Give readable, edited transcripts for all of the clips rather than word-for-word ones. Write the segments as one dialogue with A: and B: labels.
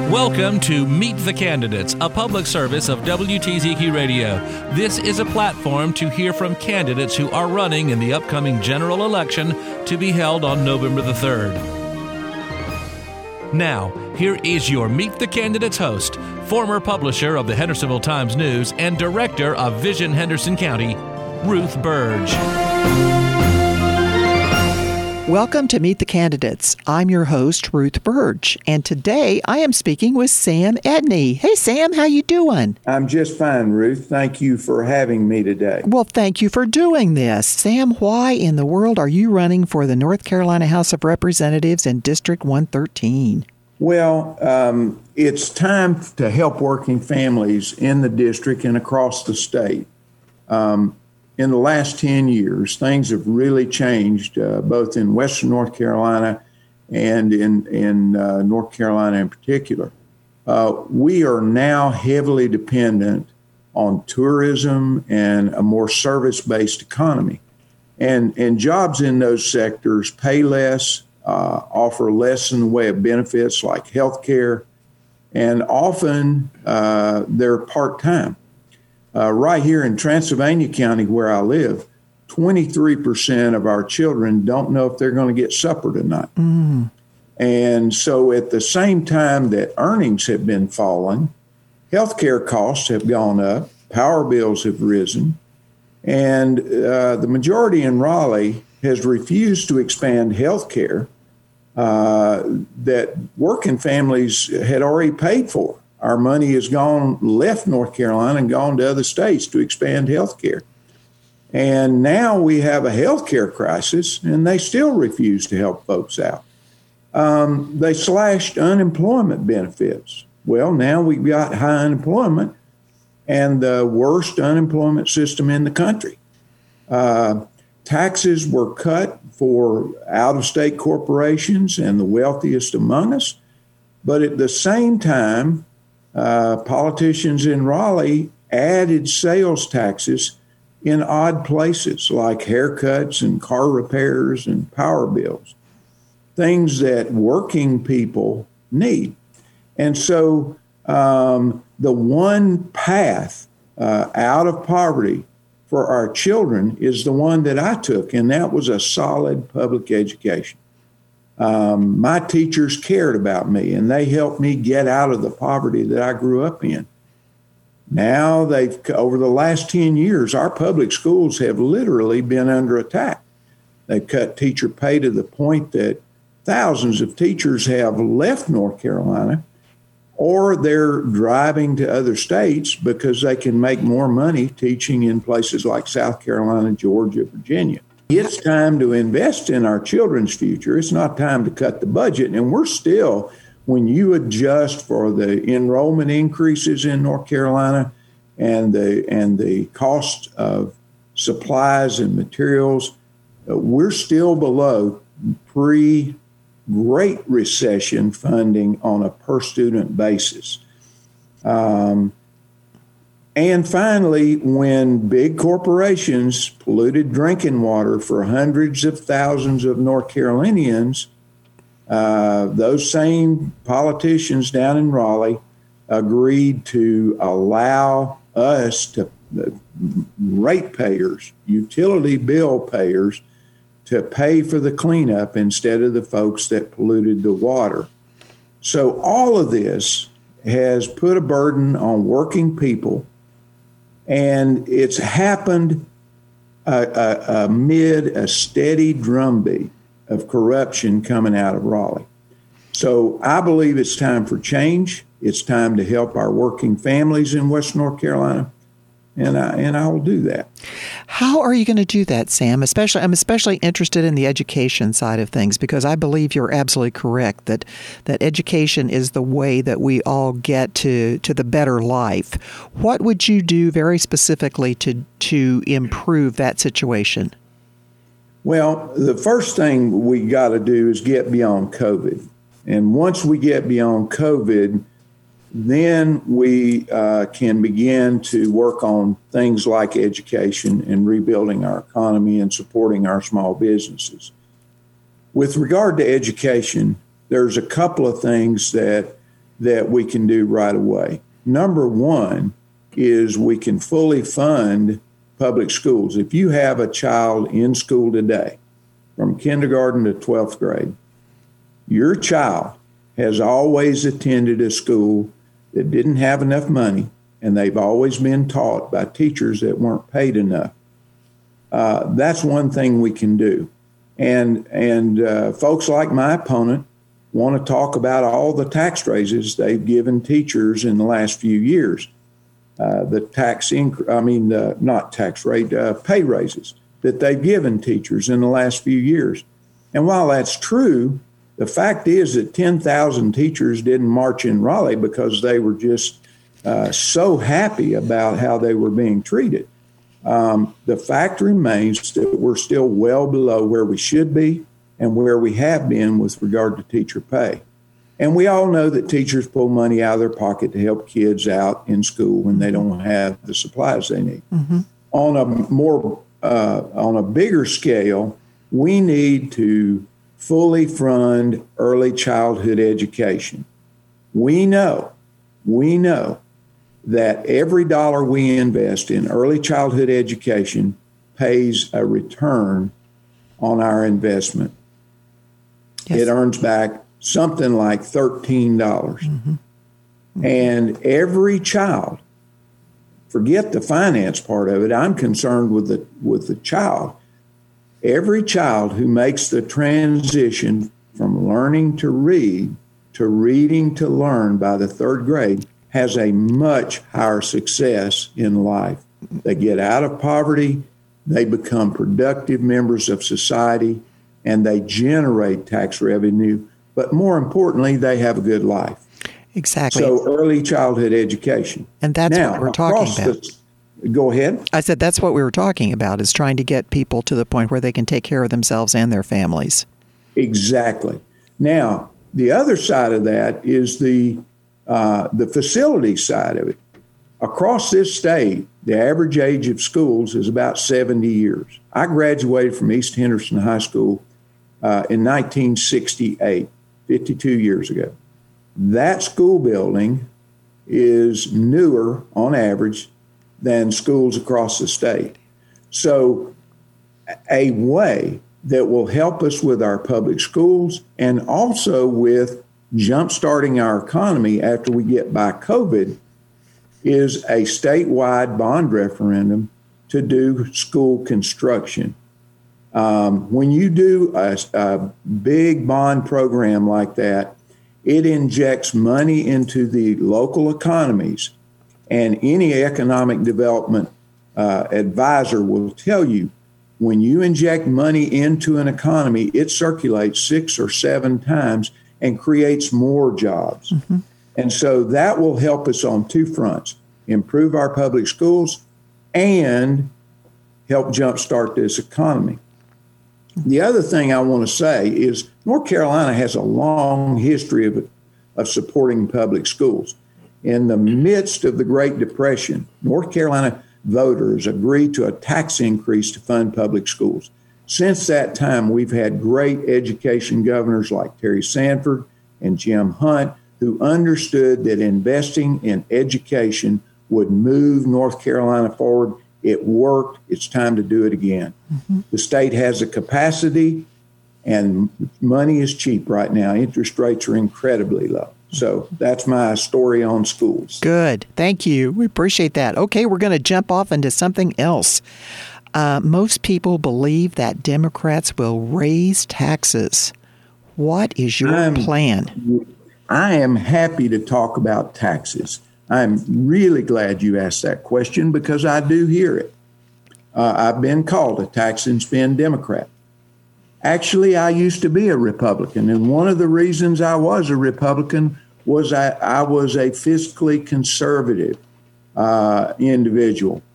A: Welcome to Meet the Candidates, a public service of WTZQ Radio. This is a platform to hear from candidates who are running in the upcoming general election to be held on November the 3rd. Now, here is your Meet the Candidates host, former publisher of the Hendersonville Times News and director of Vision Henderson County, Ruth Burge.
B: Welcome to Meet the Candidates. I'm your host, Ruth Burge, and today I am speaking with Sam Edney. Hey, Sam, how you doing?
C: I'm just fine, Ruth. Thank you for having me today.
B: Well, thank you for doing this. Sam, why in the world are you running for the North Carolina House of Representatives in District 113?
C: Well, it's time to help working families in the district and across the state. In the last 10 years, things have really changed, both in Western North Carolina and in North Carolina in particular. We are now heavily dependent on tourism and a more service-based economy. And jobs in those sectors pay less, offer less in the way of benefits like health care, and often they're part-time. Right here in Transylvania County, where I live, 23% of our children don't know if they're going to get supper tonight. And so at the same time that earnings have been falling, healthcare costs have gone up, power bills have risen, and the majority in Raleigh has refused to expand healthcare that working families had already paid for. Our money has left North Carolina and gone to other states to expand health care. And now we have a health care crisis, and they still refuse to help folks out. They slashed unemployment benefits. Well, now we've got high unemployment and the worst unemployment system in the country. Taxes were cut for out-of-state corporations and the wealthiest among us. But at the same time, politicians in Raleigh added sales taxes in odd places like haircuts and car repairs and power bills, things that working people need. And so the one path out of poverty for our children is the one that I took, and that was a solid public education. My teachers cared about me, and they helped me get out of the poverty that I grew up in. Now over the last 10 years, our public schools have literally been under attack. They've cut teacher pay to the point that thousands of teachers have left North Carolina, or they're driving to other states because they can make more money teaching in places like South Carolina, Georgia, Virginia. It's time to invest in our children's future. It's not time to cut the budget. And we're still, when you adjust for the enrollment increases in North Carolina and the cost of supplies and materials, we're still below pre-Great Recession funding on a per-student basis. And finally, when big corporations polluted drinking water for hundreds of thousands of North Carolinians, those same politicians down in Raleigh agreed to allow us, to ratepayers, utility bill payers, to pay for the cleanup instead of the folks that polluted the water. So all of this has put a burden on working people. And it's happened amid a steady drumbeat of corruption coming out of Raleigh. So I believe it's time for change. It's time to help our working families in Western North Carolina. And I will do that.
B: How are you going to do that, Sam? I'm especially interested in the education side of things, because I believe you're absolutely correct that education is the way that we all get to the better life. What would you do very specifically to improve that situation?
C: Well, the first thing we got to do is get beyond COVID. And once we get beyond COVID, then we can begin to work on things like education and rebuilding our economy and supporting our small businesses. With regard to education, there's a couple of things that that we can do right away. Number one is we can fully fund public schools. If you have a child in school today, from kindergarten to 12th grade, your child has always attended a school that didn't have enough money, and they've always been taught by teachers that weren't paid enough. That's one thing we can do. And folks like my opponent want to talk about all the tax raises they've given teachers in the last few years. Pay raises that they've given teachers in the last few years. And while that's true, the fact is that 10,000 teachers didn't march in Raleigh because they were just so happy about how they were being treated. The fact remains that we're still well below where we should be and where we have been with regard to teacher pay. And we all know that teachers pull money out of their pocket to help kids out in school when they don't have the supplies they need. Mm-hmm. On a bigger scale, we need to fully fund early childhood education. We know that every dollar we invest in early childhood education pays a return on our investment. Yes. It earns back something like $13. Mm-hmm. Mm-hmm. And every child, forget the finance part of it, I'm concerned with the child. Every child who makes the transition from learning to read to reading to learn by the third grade has a much higher success in life. They get out of poverty, they become productive members of society, and they generate tax revenue. But more importantly, they have a good life.
B: Exactly.
C: So early childhood education.
B: And that's what we're talking about.
C: Go ahead.
B: I said that's what we were talking about, is trying to get people to the point where they can take care of themselves and their families. Exactly.
C: Now, the other side of that is the facility side of it. Across this state, the average age of schools is about 70 years. I graduated from East Henderson High School in 1968, 52 years ago. That school building is newer on average than schools across the state. So a way that will help us with our public schools and also with jumpstarting our economy after we get by COVID is a statewide bond referendum to do school construction. When you do a big bond program like that, it injects money into the local economies, and any economic development advisor will tell you when you inject money into an economy, it circulates 6 or 7 times and creates more jobs. Mm-hmm. And so that will help us on two fronts: improve our public schools and help jumpstart this economy. The other thing I want to say is North Carolina has a long history of supporting public schools. In the midst of the Great Depression, North Carolina voters agreed to a tax increase to fund public schools. Since that time, we've had great education governors like Terry Sanford and Jim Hunt, who understood that investing in education would move North Carolina forward. It worked. It's time to do it again. Mm-hmm. The state has the capacity, and money is cheap right now. Interest rates are incredibly low. So that's my story on schools.
B: Good. Thank you. We appreciate that. Okay, we're going to jump off into something else. Most people believe that Democrats will raise taxes. What is your plan?
C: I am happy to talk about taxes. I'm really glad you asked that question because I do hear it. I've been called a tax and spend Democrat. Actually, I used to be a Republican, and one of the reasons I was a Republican was I was a fiscally conservative individual.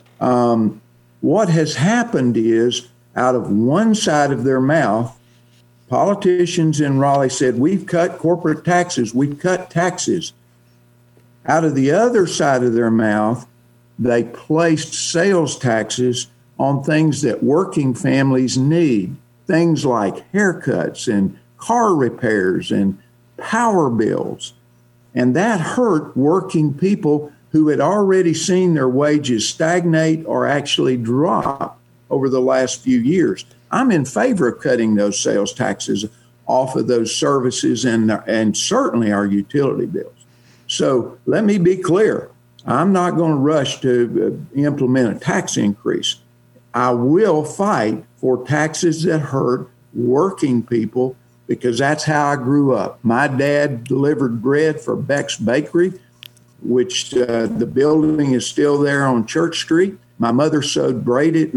C: What has happened is, out of one side of their mouth, politicians in Raleigh said, we've cut corporate taxes, we've cut taxes. Out of the other side of their mouth, they placed sales taxes on things that working families need, things like haircuts and car repairs and power bills. And that hurt working people who had already seen their wages stagnate or actually drop over the last few years. I'm in favor of cutting those sales taxes off of those services and certainly our utility bills. So let me be clear. I'm not going to rush to implement a tax increase. I will fight for taxes that hurt working people because that's how I grew up. My dad delivered bread for Beck's Bakery, which the building is still there on Church Street. My mother sewed braided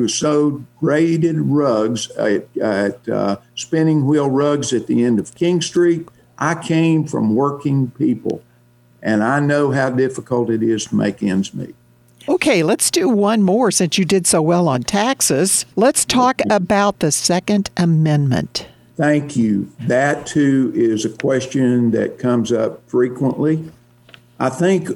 C: rugs at spinning wheel rugs at the end of King Street. I came from working people, and I know how difficult it is to make ends meet.
B: Okay, let's do one more since you did so well on taxes. Let's talk about the Second Amendment.
C: Thank you. That, too, is a question that comes up frequently. I think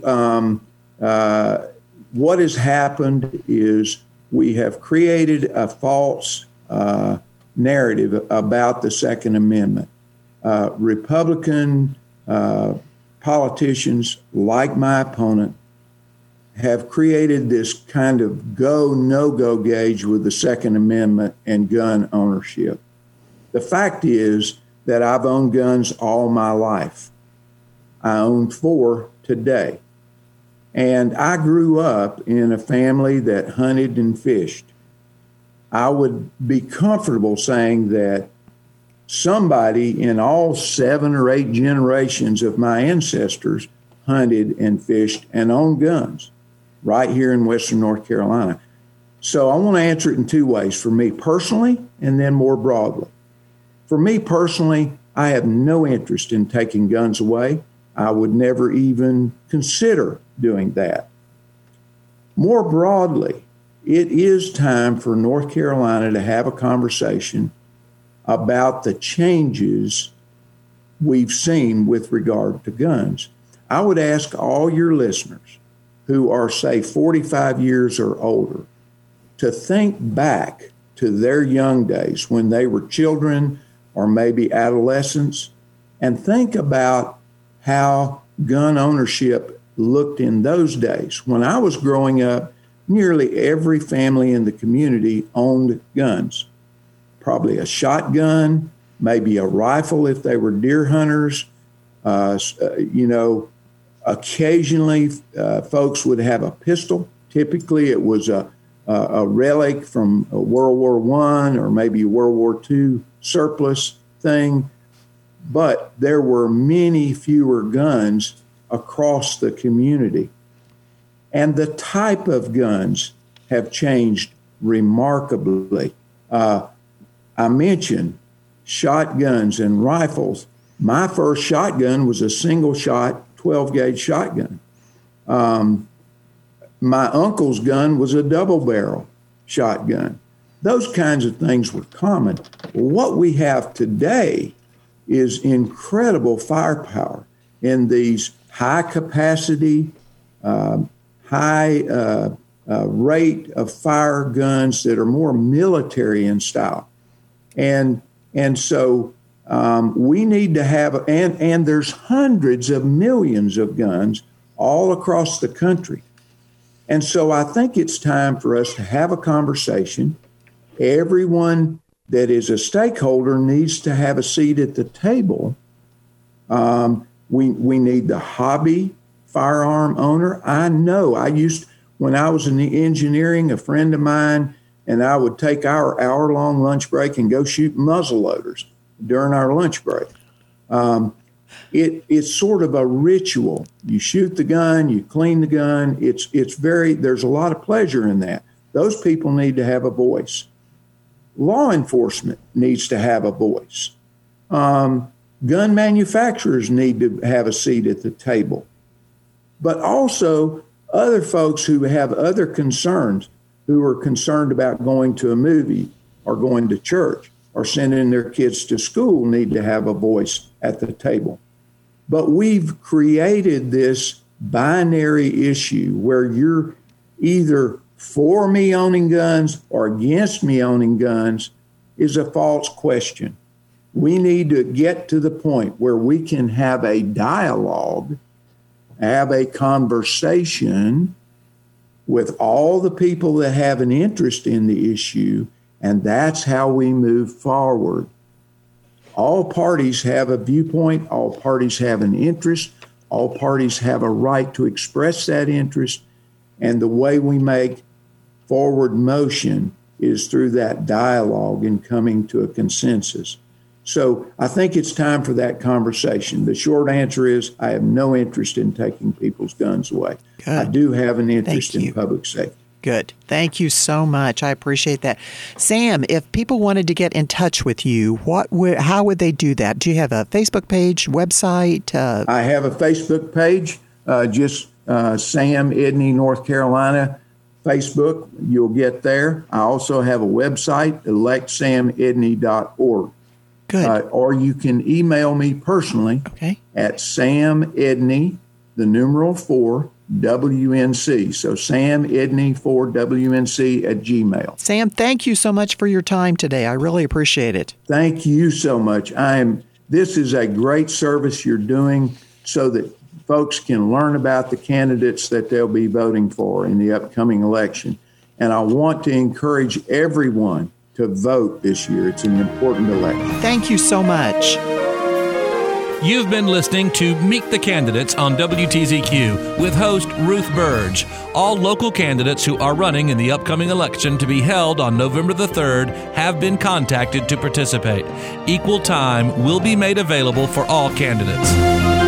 C: what has happened is we have created a false narrative about the Second Amendment. Republican politicians, like my opponent, have created this kind of go, no-go gauge with the Second Amendment and gun ownership. The fact is that I've owned guns all my life. I own 4 today. And I grew up in a family that hunted and fished. I would be comfortable saying that somebody in all 7 or 8 generations of my ancestors hunted and fished and owned guns right here in Western North Carolina. So I want to answer it in 2 ways, for me personally and then more broadly. For me personally, I have no interest in taking guns away. I would never even consider doing that. More broadly, it is time for North Carolina to have a conversation about the changes we've seen with regard to guns. I would ask all your listeners who are, say, 45 years or older to think back to their young days when they were children or maybe adolescents, and think about how gun ownership looked in those days. When I was growing up, nearly every family in the community owned guns. Probably a shotgun, maybe a rifle if they were deer hunters. Occasionally folks would have a pistol. Typically it was a relic from World War I or maybe a World War II surplus thing. But there were many fewer guns across the community. And the type of guns have changed remarkably. I mentioned shotguns and rifles. My first shotgun was a single shot, 12-gauge shotgun. My uncle's gun was a double barrel shotgun. Those kinds of things were common. What we have today is incredible firepower in these high capacity, high rate of fire guns that are more military in style. And so we need to have, and there's hundreds of millions of guns all across the country. And so I think it's time for us to have a conversation. Everyone that is a stakeholder needs to have a seat at the table. We need the hobby firearm owner. I know when I was in the engineering, a friend of mine and I would take our hour-long lunch break and go shoot muzzleloaders during our lunch break. It's sort of a ritual. You shoot the gun, you clean the gun. There's a lot of pleasure in that. Those people need to have a voice. Law enforcement needs to have a voice. Gun manufacturers need to have a seat at the table. But also other folks who have other concerns, who are concerned about going to a movie or going to church or sending their kids to school, need to have a voice at the table. But we've created this binary issue where you're either for me owning guns or against me owning guns is a false question. We need to get to the point where we can have a dialogue have a conversation with all the people that have an interest in the issue, and that's how we move forward. All parties have a viewpoint, all parties have an interest, all parties have a right to express that interest, and the way we make forward motion is through that dialogue and coming to a consensus. So I think it's time for that conversation. The short answer is I have no interest in taking people's guns away.
B: Good.
C: I do have an interest in public safety.
B: Good. Thank you so much. I appreciate that. Sam, if people wanted to get in touch with you, how would they do that? Do you have a Facebook page, website?
C: I have a Facebook page, just Sam Edney, North Carolina, Facebook. You'll get there. I also have a website, electsamedney.org.
B: Good.
C: Or you can email me personally at Sam Edney, the numeral 4, WNC. So Sam Edney 4 WNC at Gmail.
B: Sam, thank you so much for your time today. I really appreciate it.
C: Thank you so much. This is a great service you're doing so that folks can learn about the candidates that they'll be voting for in the upcoming election. And I want to encourage everyone to vote this year. It's an important election.
B: Thank you so much.
A: You've been listening to Meet the Candidates on WTZQ with host Ruth Burge. All local candidates who are running in the upcoming election to be held on November the 3rd have been contacted to participate. Equal time will be made available for all candidates.